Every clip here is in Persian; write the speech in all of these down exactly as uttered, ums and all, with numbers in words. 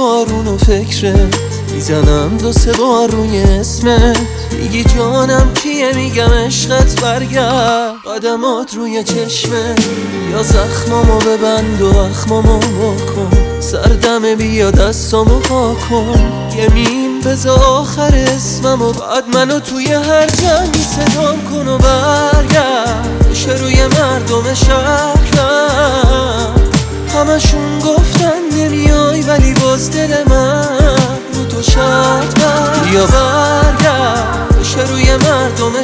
بارون و فکرت میزنم دو سه بار روی اسمت. میگی جانم کیه، میگم عشقت برگرد. قدمات روی چشمه یا زخمامو ببند و اخمامو بکن. سردمه بیا دستامو پا کن. یه میم بذار آخر اسممو، بعد منو توی هر جمعی صدام کن و برگرد. بشه روی مردم شهرم همشون گفتن نمیای، ولی باز دل من رو تو شرط بست. بیا برگرد بشه روی مردم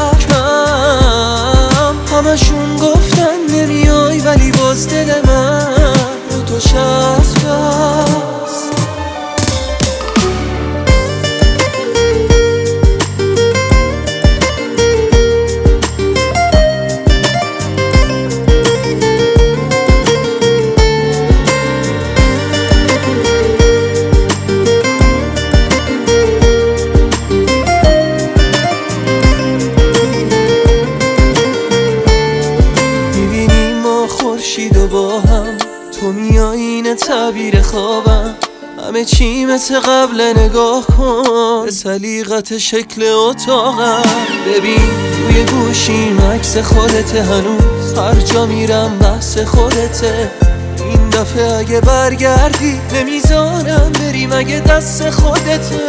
شهرم همشون گفتن نمیای، ولی باز دل من رو تو شرط بست. خورشید و با هم تو میای، این تعبیر خوابم. همه چی مثل قبل، نگاه کن به سلیقت شکل اتاقم. ببین روی گوشیم عکس خودته، هنوز هر جا میرم بحث خودته. این دفعه اگه برگردی نمیذارم بری، مگه دست خودته.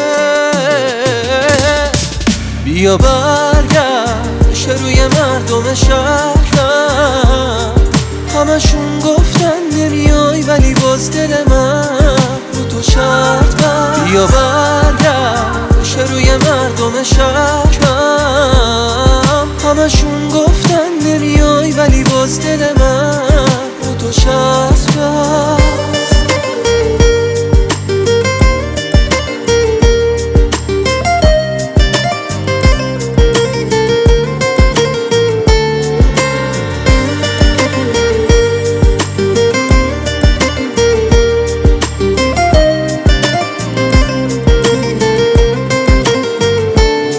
بیا برگرد بشه روی مردم شهرم همشون گفتن نمیای، ولی باز دل من رو تو شرط بست. بیا برگرد بشه روی مردم شهرم همشون گفتن نمیای، ولی باز دل من رو تو شرط بست.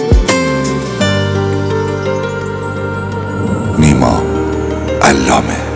نیما علامه.